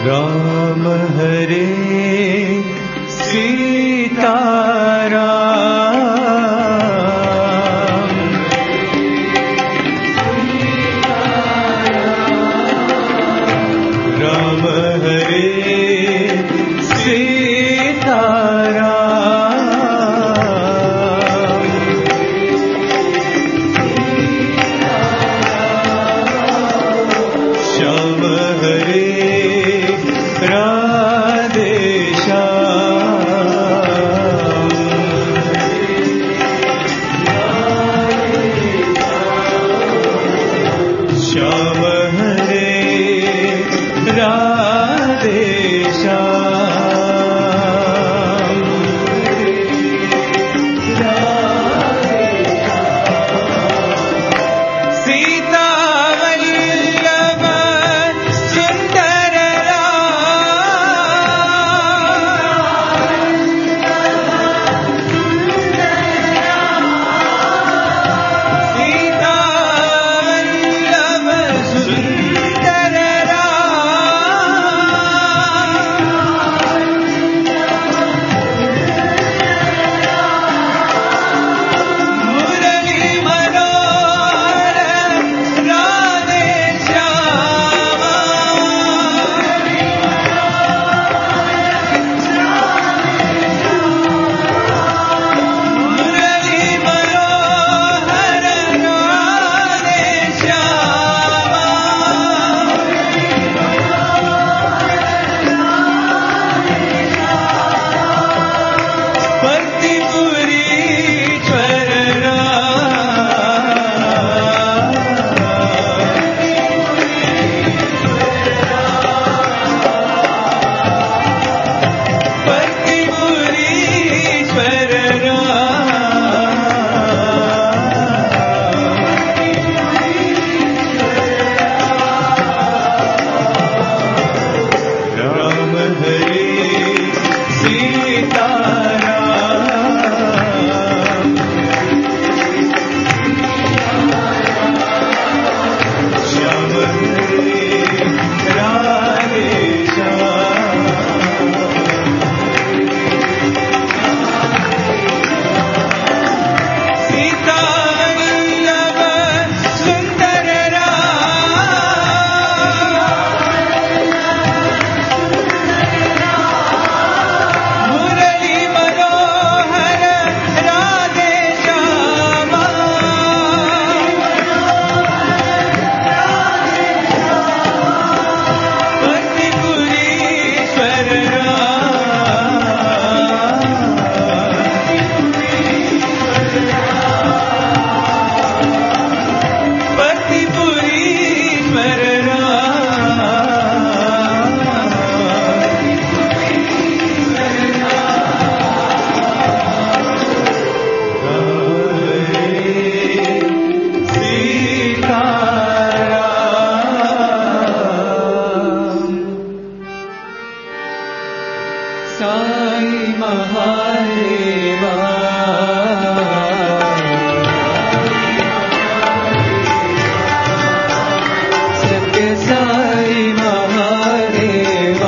राम हरे सीताराम राम हरे सीताराम श्याम हरे राधे श्याम श्याम हरे राधे श्याम सीता वल्लभ सुंदर सीता वल्लभ सुंदर मुरली मनोहर राधे श्याम मुरली मनोहर राधे श्याम पतिपुरीश्वर पतिपुरीश्वर राम हरे सीताराम श्याम हरे राधे श्याम सीता वल्लभ सुंदर मुरली मनोहर राधे श्याम पतिपुरीश्वर पतिपुरीश्वर सीताराम साई महादेवा सत्य साई महादेवा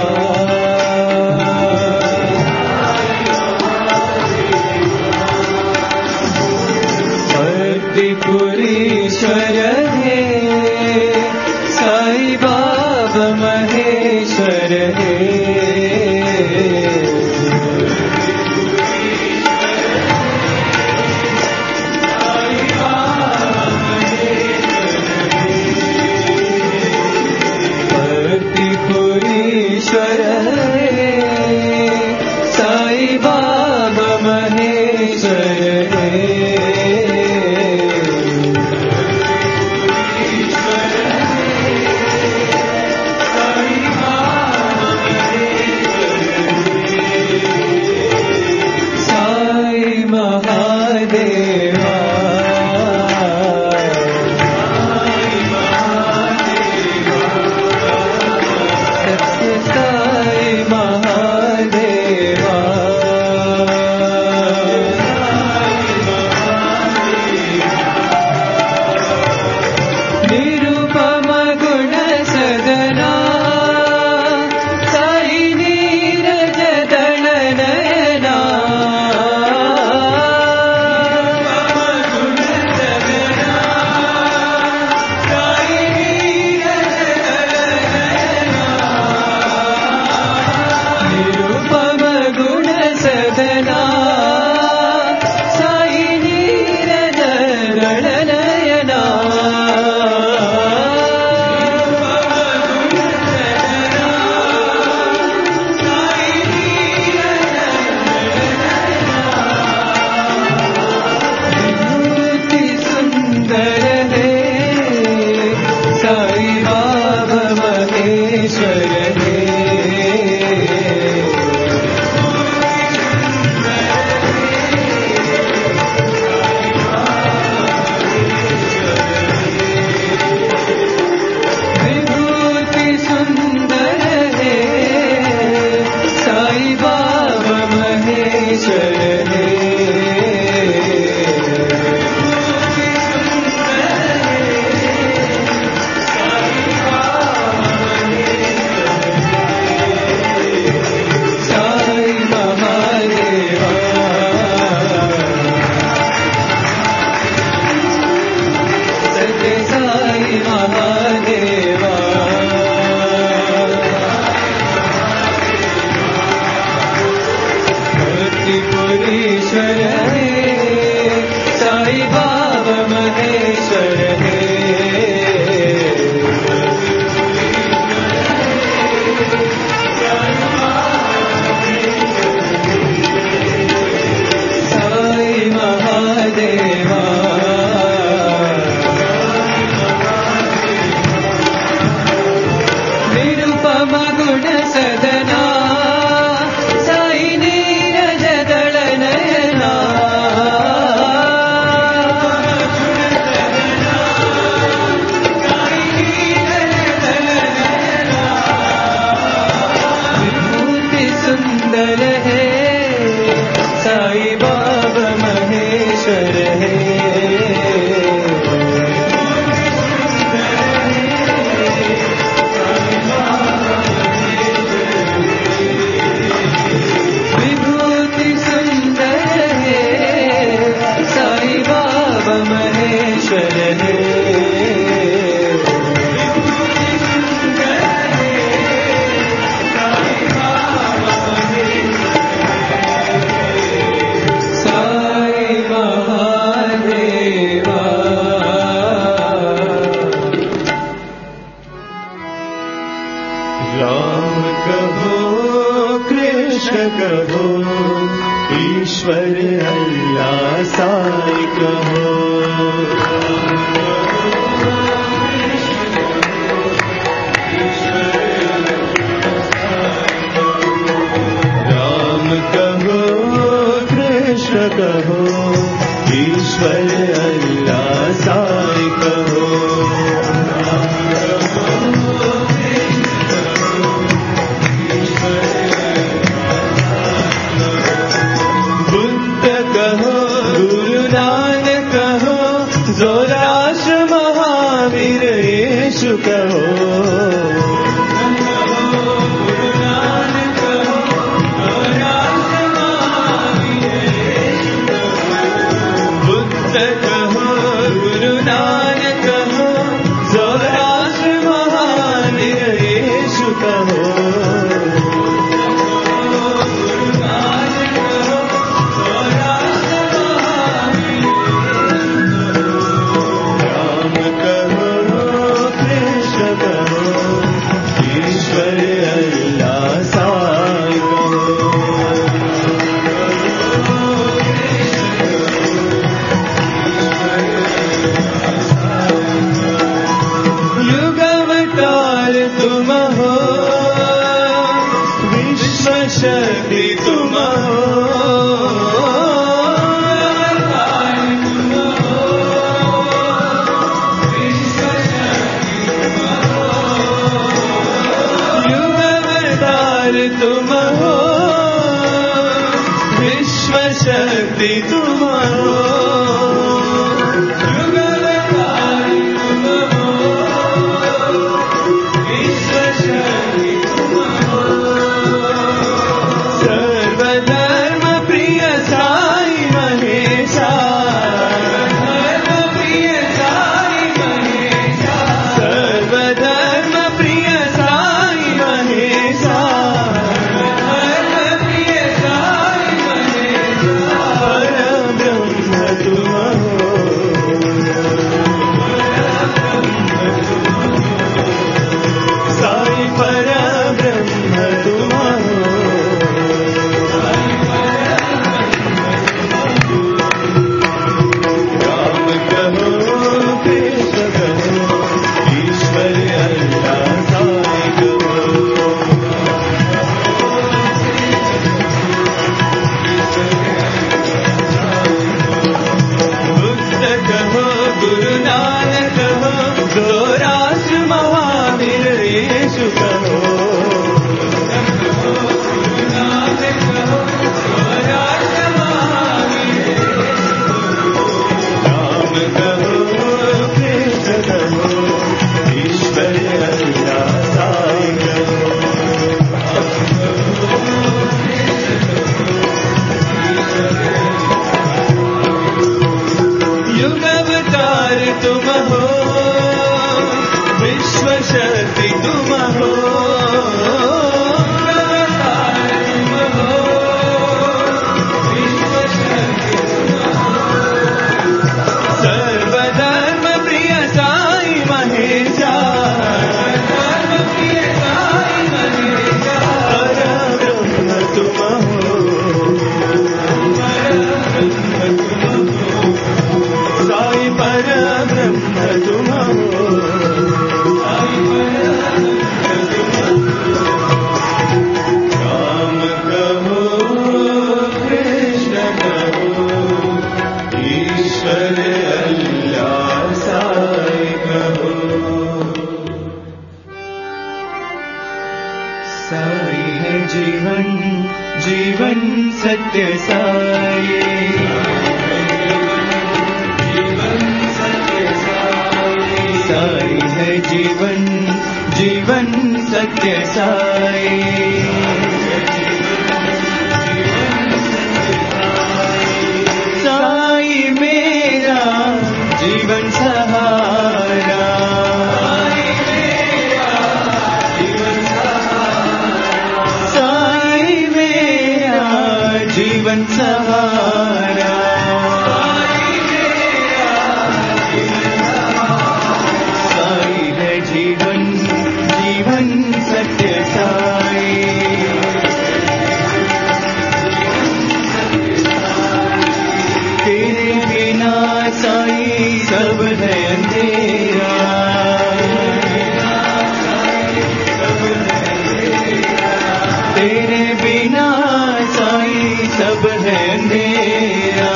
पतिपुरीश्वर हे साई बाबा महेश्वर हे पतिपुरीश्वर हे साई बाबा महेश्वर हे साई बाबा महेश्वर हे विभूति सुंदर हे साईं बाबा महेश्वर हे ईश्वर हे साईं बाबा महेश्वर हे साईं महादेवा निरुपमा गुण सदना साईं बाबा महेश्वर हे विभूति सुंदर हे साईं बाबा महेश्वर हे राम कहो कृष्ण कहो ईश्वर अल्लाह साईं कहो राम कहो कृष्ण कहो ईश्वर अल्लाह साईं कहो जोराष्ट्र महावीर येशु कहो बुद्ध कहो गुरु नानक कहो जोराष्ट्र महावीर येशु कहो तुम हो विश्व शक्ति तुम हो युग अवतार तुम हो विश्व शक्ति तुम हो साई है जीवन जीवन सत्य साई साई है जीवन जीवन सत्य साई साई मेरा जीवन सहारा साई मेरा जीवन सहारा साई है जीवन जीवन सत्य साई तेरे बिना साई सब है अंधेरा तेरे बिना साई सब है अंधेरा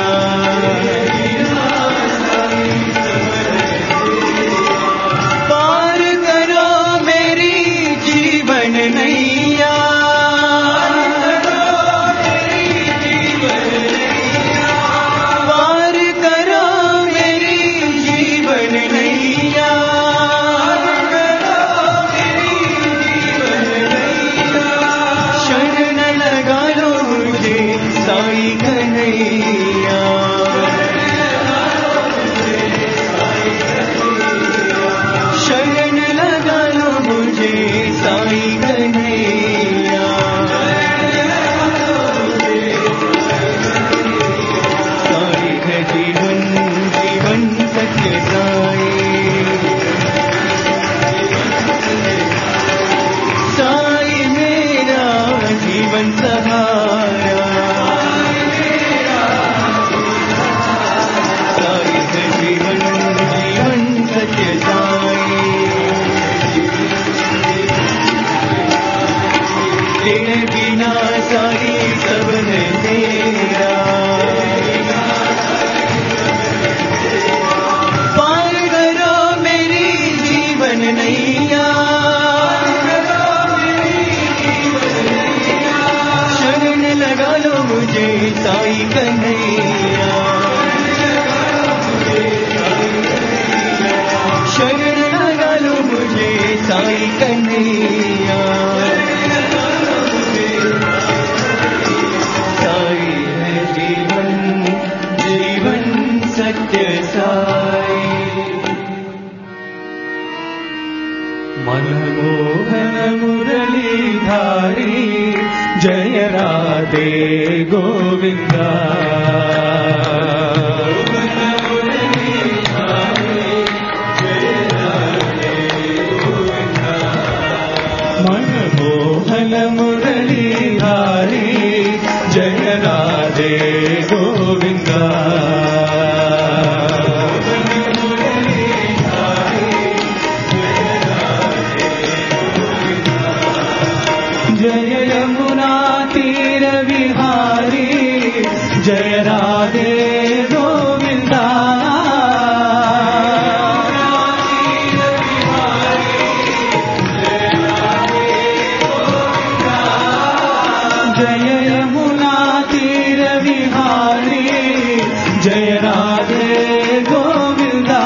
पार करो मेरी जीवन नैया पार करो मेरी जीवन नैया शरण लगा लो मुझे साई कन्हैया शरण लगा लो मुझे साई कन्हैया साई है जीवन जीवन सत्य साई साई मेरा जीवन सहारा साई है जीवन जीवन सत्य साई तेरे बिना साई सब है तेरा पार करो मेरी जीवन नैया शरण लगा लो मुझे साई कन्हैया शरण लगा लो मुझे साई कन्हैया साई है जीवन जीवन सत्य साई मनमोहन मुरलीधारी जय राधे गोविंदा मनमोहन मुरलीधारी जय राधे गोविंदा जय यमुना तीर विहारी जय राधे गोविंदा जय यमुना तीर विहारी जय राधे गोविंदा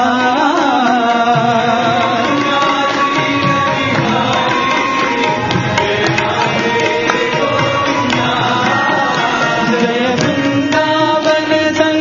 जय वृंदावन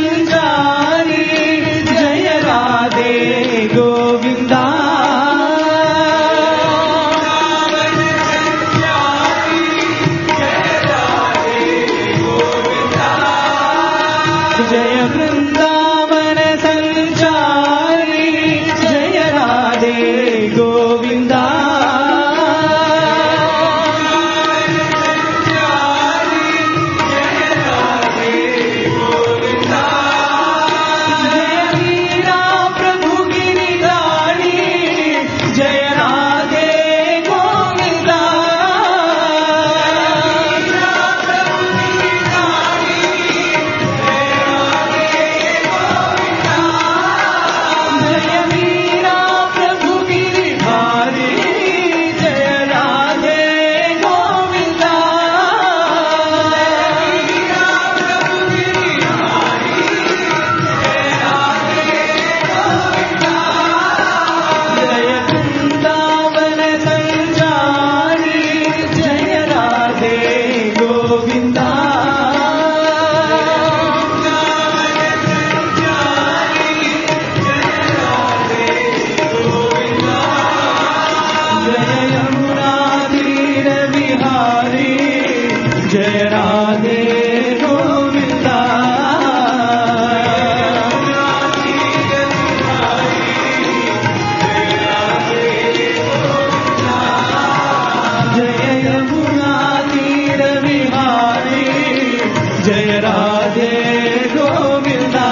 जय राधे गोविंदा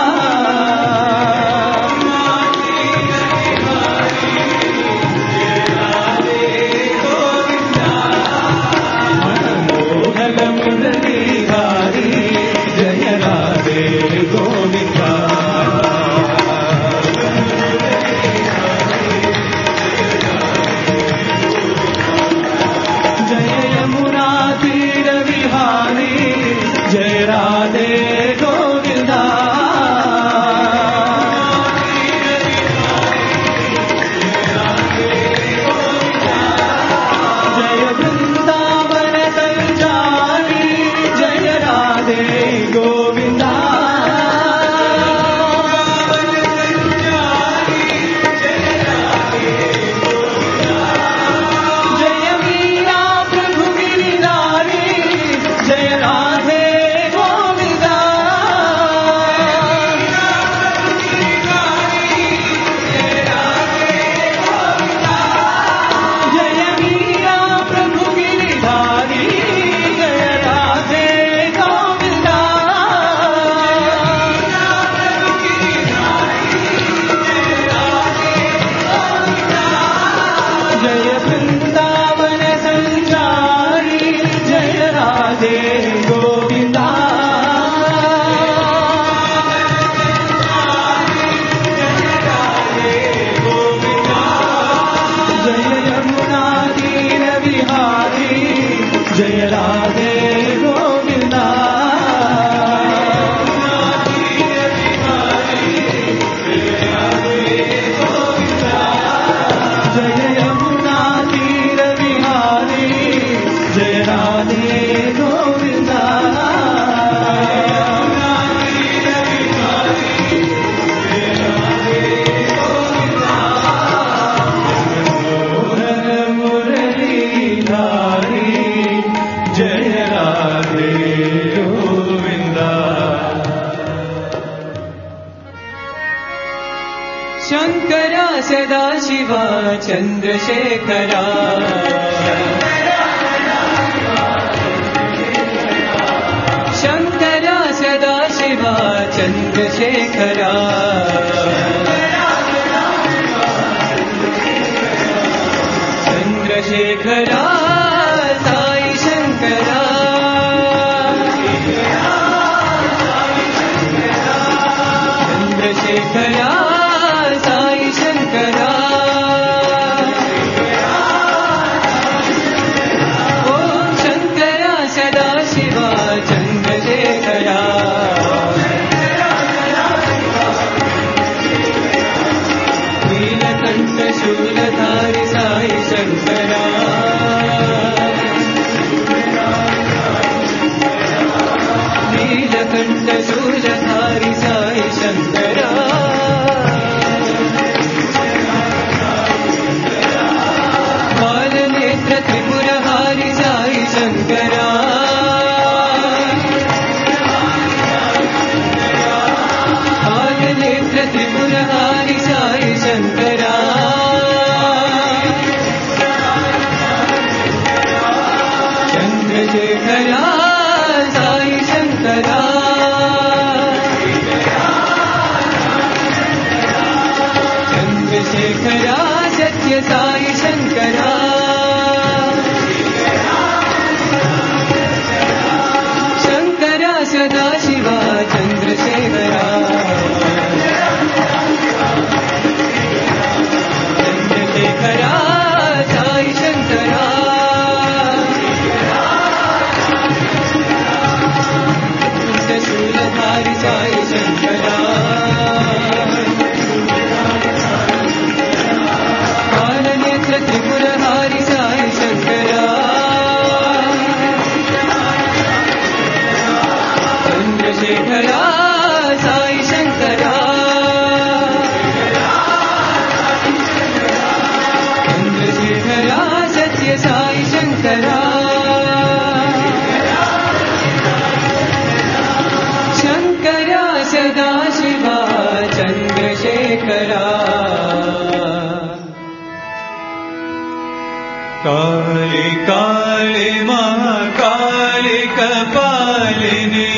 मनमोहन मुरलीधारी जय राधे गोविंदा जय यमुना तीर विहारी जय राधे गोविंदा जय वृंदावन संचारी जय राधे गोविंदा जय मीरा प्रभु गिरिधारी जय राधे गोविंदा जय मीरा प्रभु गिरिधारी जय राधे गोविंदा जय वृंदावन संचारी जय राधे गोविंदा जय यमुना तीर विहारी जय राधे गोविंदा जय यमुना तीर विहारी जय राधे गोविंदा मनमोहन मुरलीधारी जय राधे गोविंदा शंकरा सदाशिवा चंद्रशेखरा शंकरा सदाशिवा चंद्रशेखरा चंद्रशेखरा साई शंकरा चंद्रशेखरा साई शंकरा ओम शंकरा सदाशिवा चंद्रशेखरा नीलकंठ शूलधारी साई शंकरा नीलकंठ शूलधारी साई शंकरा बालनेत्र त्रिपुरहारी साई शंकरा बालनेत्र त्रिपुरहारी साई शंकरा चंद्रशेखरा साई शंकरा चंद्रशेखरा सत्य साई शंकरा शंकरा सदाशिवा चंद्रशेखरा चंद्रशेखरा साई शंकरा शूलधारी साई शंकरा बालनेत्र त्रिपुरहारी साई शंकरा चंद्रशेखरा साई शंकरा चंद्रशेखरा सत्य साई शंकरा शंकरा सदाशिवा चंद्रशेखरा काली काली महाकाली कपालिनी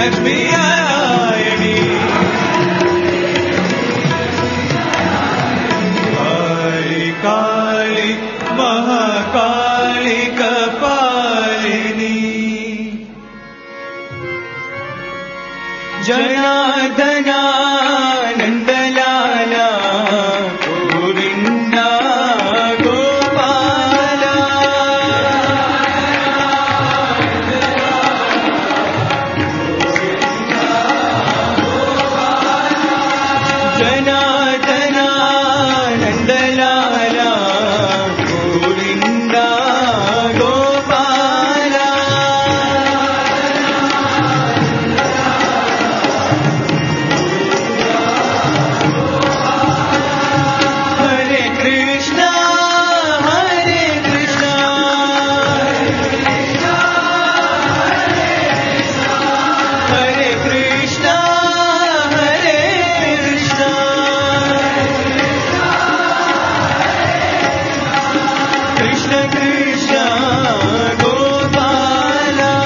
लक्ष्मी नारायणी काली काली महाकाली कपालिनी जनार्दना नंदलाला गोविंदा गोपाला जनार्दना नंदलाला गोविंदा गोपाला हरे कृष्णा हरे कृष्णा हरे कृष्णा हरे कृष्णा कृष्ण कृष्ण गोपाला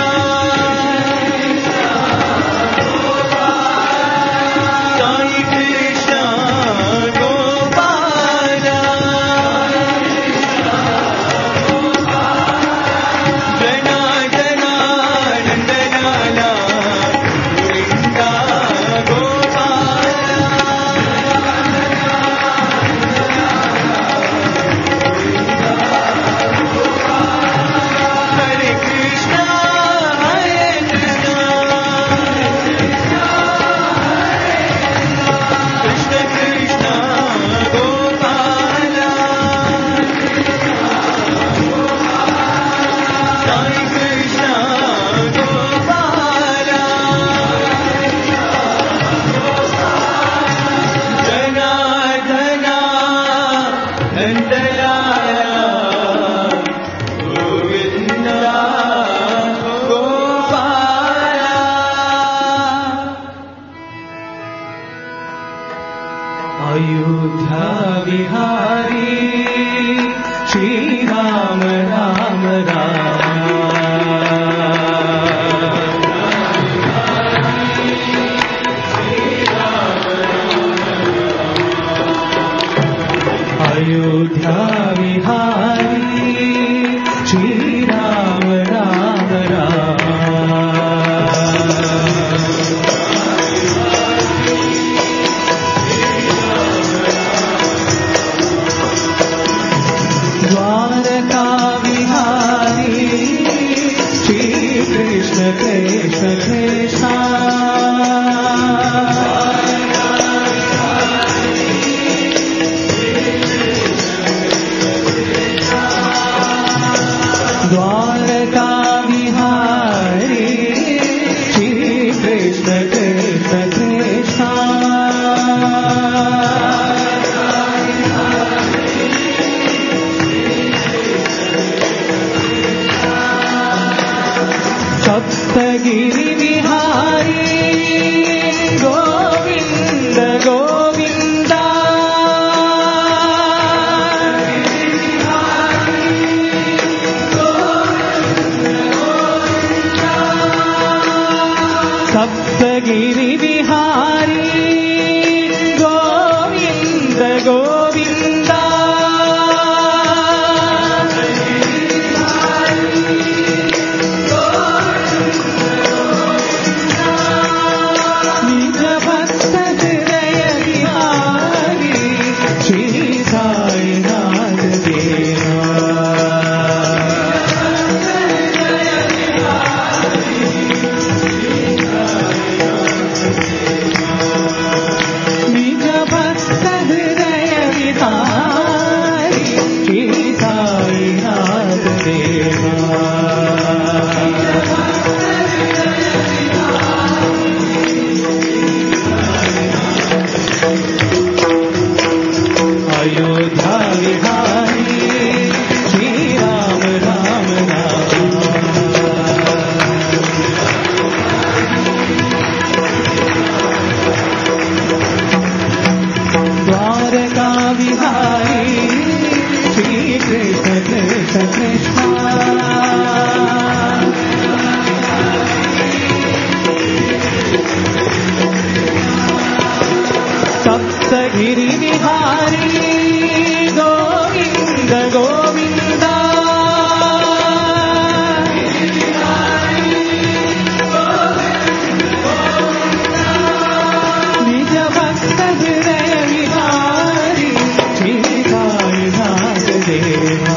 साई कृष्ण गोपाला जनार्दना नंदलाला गोविंदा गोपाला हरे कृष्णा हरे कृष्णा कृष्ण कृष्ण गोपाला साई कृष्ण गोपाला जनार्दना नंदलाला गोविंदा गोपाला अयोध्या विहारी श्री राम राम राम अयोध्या विहारी श्री राम राम राम द्वारका विहारी श्री कृष्ण कृष्ण कृष्ण द्वारका विहारी श्री कृष्ण कृष्ण कृष्ण सप्तगिरि विहारी गोविंद गोविंदा सप्तगिरि विहारी गोविंद गोविंदा गिरिविहारी गोविन्द गोविन्द निज भक्त हृदय विहारी श्री साईनाथ देवा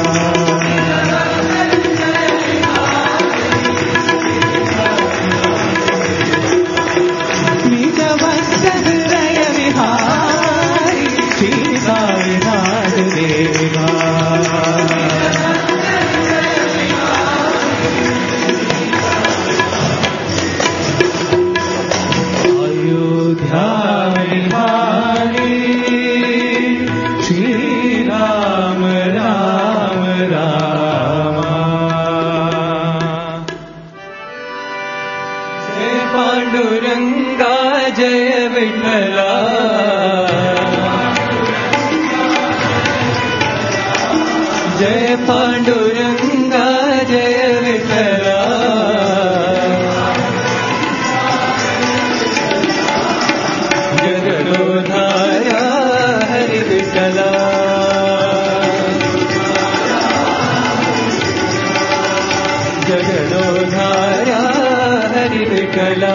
जय पांडुरंगा जय विठला जगदोधारा हरि विठला जगदोधारा हरि विठला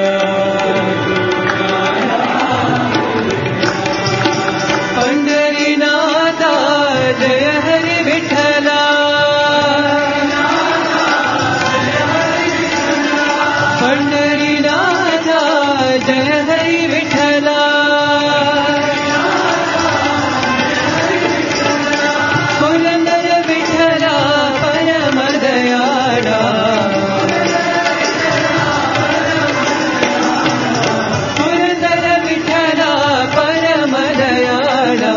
पंढरीनाथा जय हरि विठला पंढरीनाथा जय हरि विठला पुरंदर विठला परम दयाळा पुरंदर विठला परम दयाळा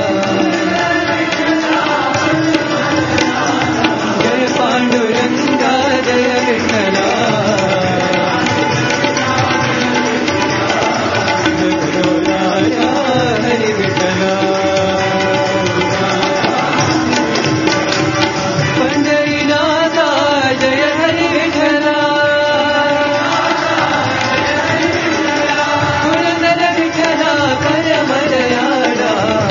जय पांडुरंगा जय विठला जगदोधारा हरि विठला पंढरीनाथा जय हरि विठला पुरंदर विठला परम दयाळा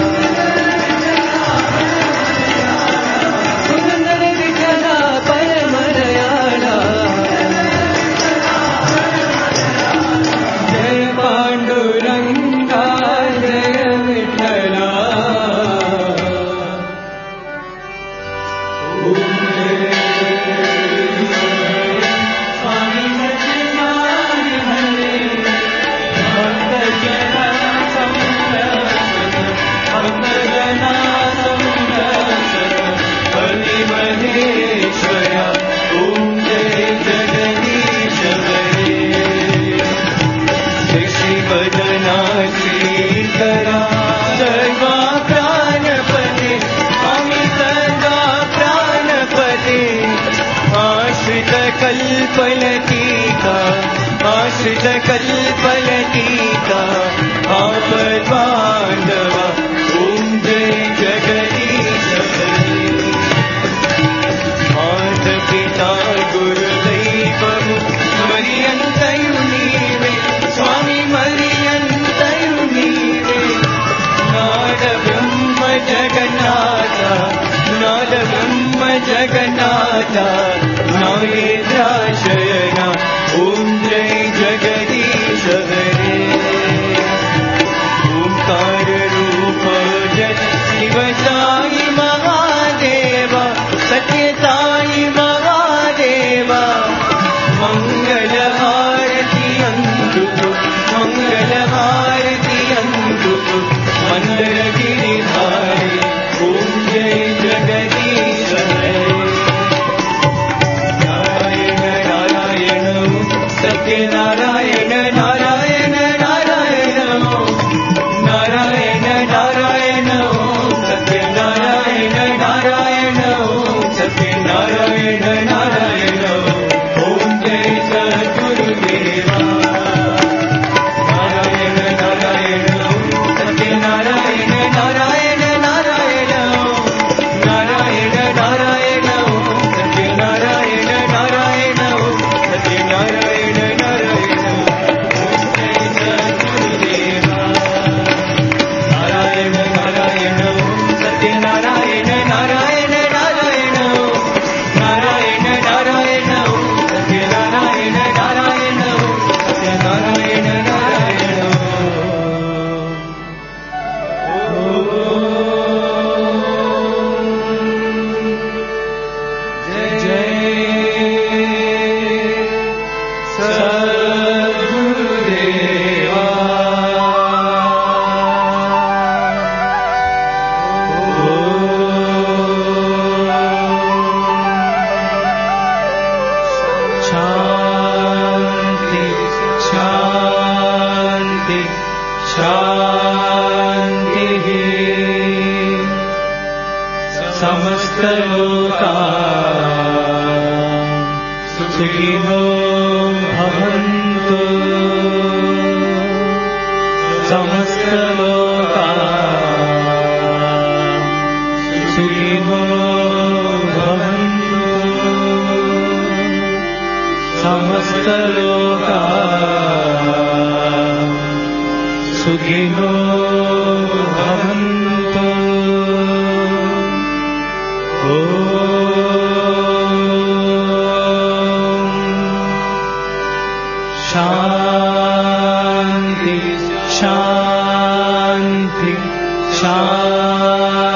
पुरंदर विठला परम दयाळा जय पांडुरंगा जय विठला स्वामी सच्चिदानंद हरे भक्तजना हरि महेश्वरा ओम जय जगदीश हरे श्री वदना श्रीकरा सर्वा प्राणपते स्वामी सर्वा प्राणपते आश्रित कल्पलतिका आश्रित कल्पलतिका आपद बांधवा ओम जय जगदीश हरे माता पिता गुरुदैवము मरियंतयु नीवे स्वामी मरियंतयु नीवे नाद ब्रह्म जगन्नाथ नाद ब्रह्म जगन्नाथ नागेन्द्राशयना ओम जय जगदीश हरे ओंकार रूप जय शिव साई महादेवा सत्य साई महादेवा मंगल हारति अंधुको मंगल हारति अंधुको मंदर गिरिधारी ओम जय जगदीश हरे नारायण नारायण सत्य नारायण नारायण नारायण नारायण नारायण सत्य नारायण नारायण सत्य नारायण नारायण ओम जय सद्गुरुदेवा नारायण नारायण सत्य नारायण नारायण नारायण नारायण नारायण सत्य नारायण नारायण सत्य नारायण नारायण सद्गुरुदेवा शांति शांति शांति समस्त लोका सुखिनो भवन्तु समस्त लोका सुखिनो भवन्तु समस्त लोका सुखिनो भवन्तु शांति शांति शांति